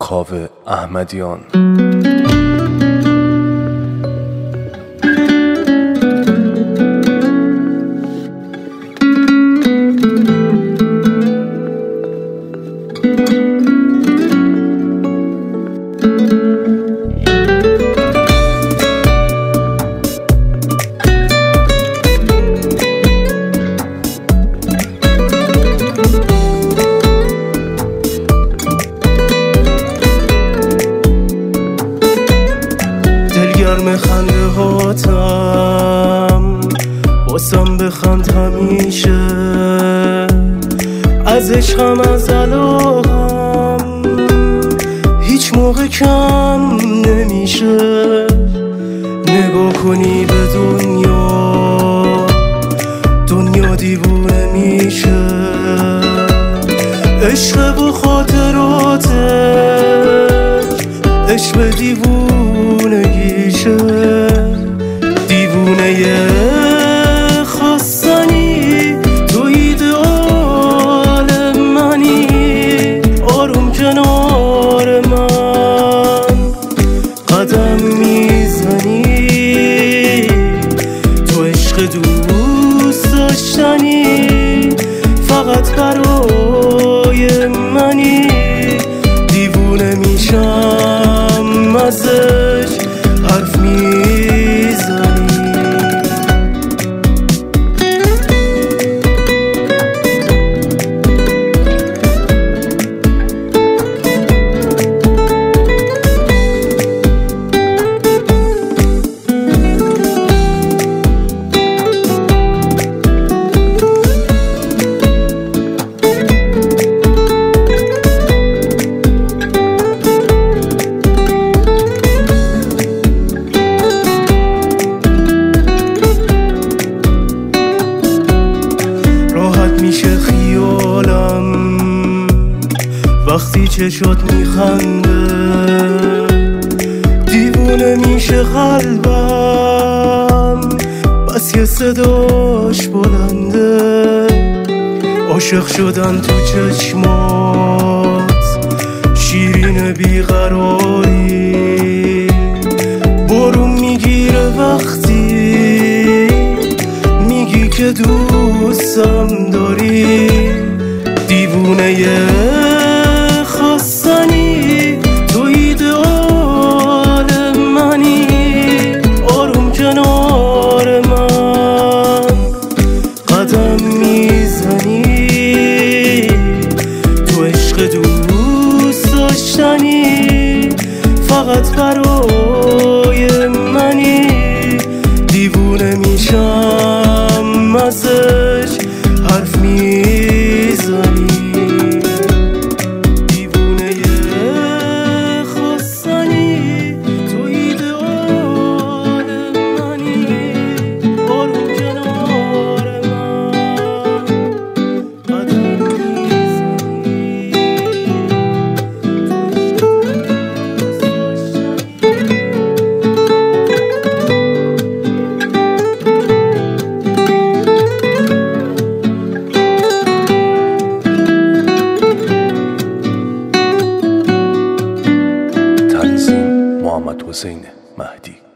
کاوه احمدیان. گرم خنده هاتم واسم بخند همیشه، از عشقم از علاقم هیچ موقع کم نمیشه. نگاه کنی به دنیا دیوونه میشه. عشق و خاطراتش عشق دیوونگیشه، دیوونه خواستنی تو ایدئال منی، آروم کنار من قدم میزنی، تو عشق دوست داشتنی فقط برای منی. دیوونه میشم ازش حرف میزنی. میشه خیالم وقتی چشات میخنده، دیوونه میشه قلبم بس که صداش بلنده. عاشق شدن تو چشمات شیرین بیقراری، برون میگیره وقتی میگی که دوستم داری. دیوونه خواستنی تو ایدئال منی، آروم کنار من قدم میزنی، تو عشق دوست داشتنی فقط برای منی. دیوونه میشم ازش حرف میزنی. دیوونه خواستنی تو ایدئال منی، آروم کنار من قدم میزنی، تو محمد حسین مهدی.